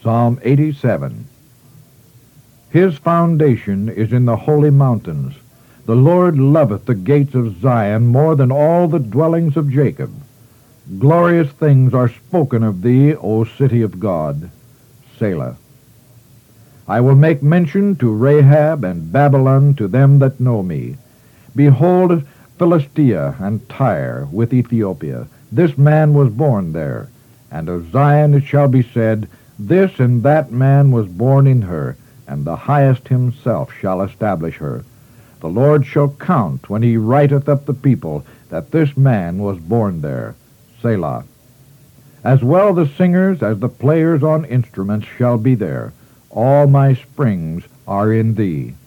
Psalm 87. His foundation is in the holy mountains. The Lord loveth the gates of Zion more than all the dwellings of Jacob. Glorious things are spoken of thee, O city of God. Selah. I will make mention to Rahab and Babylon to them that know me. Behold, Philistia and Tyre with Ethiopia. This man was born there. And of Zion it shall be said, This and that man was born in her, and the highest himself shall establish her. The Lord shall count when he writeth up the people, that this man was born there. Selah. As well the singers as the players on instruments shall be there. All my springs are in thee.